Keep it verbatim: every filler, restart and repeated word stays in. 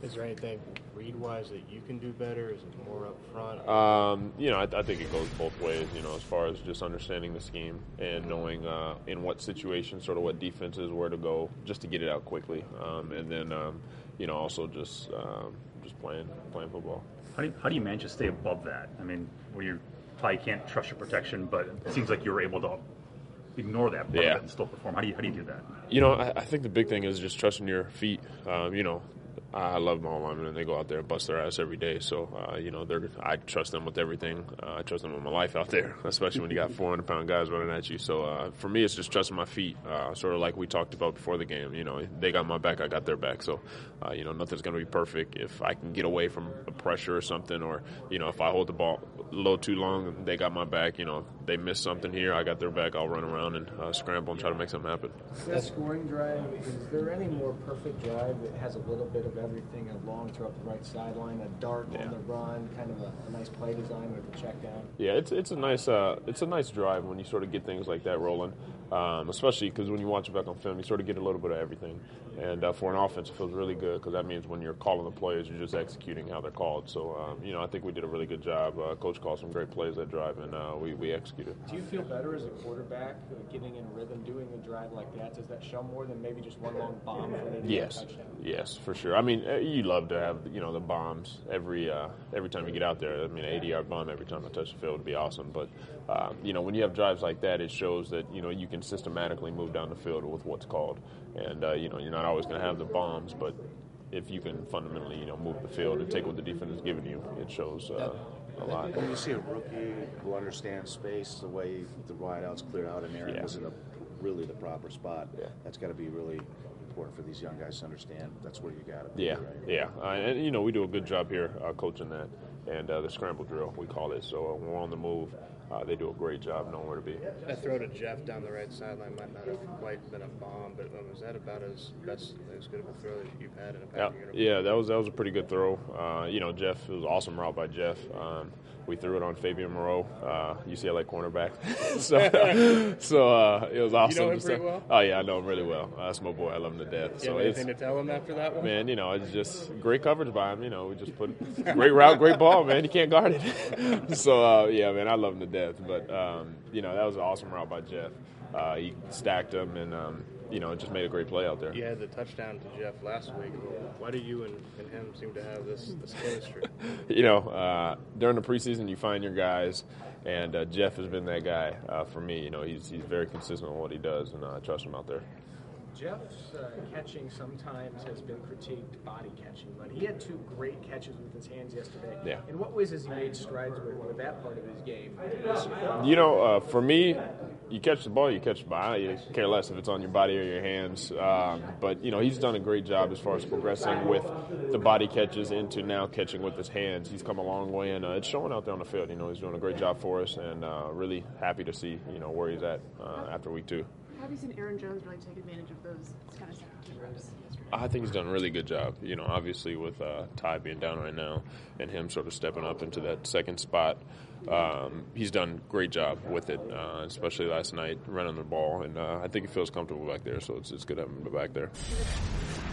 Is there anything read-wise that you can do better? Is it more up front? Um, you know, I, I think it goes both ways, you know, as far as just understanding the scheme and knowing uh, in what situation, sort of what defenses, where to go, just to get it out quickly. Um, and then, um, you know, also just um, just playing playing football. How do, you, how do you manage to stay above that? I mean, where you probably can't trust your protection, but it seems like you're able to ignore that part yeah. of it and still perform. How do you how do you do that? You know, I, I think the big thing is just trusting your feet. Um, you know, I love my linemen, and they go out there and bust their ass every day. So, uh, you know, they're, I trust them with everything. Uh, I trust them with my life out there, especially when you got four hundred pound guys running at you. So, uh, for me, it's just trusting my feet, uh, sort of like we talked about before the game. You know, they got my back, I got their back. So, uh, you know, nothing's going to be perfect. If I can get away from a pressure or something, or, you know, if I hold the ball a little too long, they got my back. You know, if they miss something here, I got their back. I'll run around and uh, scramble and try to make something happen. That scoring drive, is there any more perfect drive that has a little bit of everything along throughout the right sideline, a dart yeah. on the run, kind of a, a nice play design with the check down? Yeah, it's it's a nice uh, it's a nice drive when you sort of get things like that rolling, um, especially because when you watch it back on film, you sort of get a little bit of everything. And uh, for an offense, it feels really good because that means when you're calling the plays, you're just executing how they're called. So, um, you know, I think we did a really good job. Uh, Coach called some great plays that drive, and uh, we, we executed. Do you feel better as a quarterback uh, getting in rhythm, doing a drive like that? Does that show more than maybe just one long bomb for maybe yes. a touchdown? Yes, for sure. I mean, you love to have, you know, the bombs every uh, every time you get out there. I mean, an eighty-yard bomb every time I touch the field would be awesome. But, uh, you know, when you have drives like that, it shows that, you know, you can systematically move down the field with what's called. And, uh, you know, you're not always going to have the bombs, but if you can fundamentally, you know, move the field and take what the defense is giving you, it shows uh, a lot. When you see a rookie who understands space, the way the wideouts cleared out, and Aaron yeah. was in a, really the proper spot, yeah. that's got to be really important for these young guys to understand. That's where you got it. Yeah, right? yeah. Uh, and, you know, we do a good job here uh, coaching that. And uh, the scramble drill, we call it. So uh, when we're on the move, uh, they do a great job knowing where to be. That throw to Jeff down the right sideline might not have quite been a bomb, but um, was that about as best as good of a throw that you've had in a Packer uniform? Yeah, that was that was a pretty good throw. Uh, you know, Jeff, it was an awesome route by Jeff. Um, we threw it on Fabian Moreau, uh, U C L A cornerback. so so uh, it was awesome. You know him pretty well? Oh, yeah, I know him really well. Uh, that's my boy. I love him to death. You so have anything to tell him after that one? Man, you know, it's just great coverage by him. You know, we just put great route, great ball, man. He can't guard it. so, uh, yeah, man, I love him to death. But, um, you know, that was an awesome route by Jeff. Uh, he stacked him and, um, you know, just made a great play out there. You had the touchdown to Jeff last week. Why do you and, and him seem to have this, this chemistry? you know, uh, during the preseason, you find your guys, and uh, Jeff has been that guy uh, for me. You know, he's he's very consistent on what he does, and uh, I trust him out there. Jeff's uh, catching sometimes has been critiqued, body catching, but he had two great catches with his hands yesterday. Yeah. In what ways has he made strides with, with that part of his game? You know, uh, for me, you catch the ball, you catch the ball. You care less if it's on your body or your hands. Um, but, you know, he's done a great job as far as progressing with the body catches into now catching with his hands. He's come a long way, and uh, it's showing out there on the field. You know, he's doing a great job for us, and uh, really happy to see, you know, where he's at uh, after week two. Have you seen Aaron Jones really take advantage of those kind of second reps yesterday? I think he's done a really good job. You know, obviously with uh, Ty being down right now and him sort of stepping up into that second spot, um, he's done a great job with it, uh, especially last night running the ball. And uh, I think he feels comfortable back there, so it's, it's good having him back there.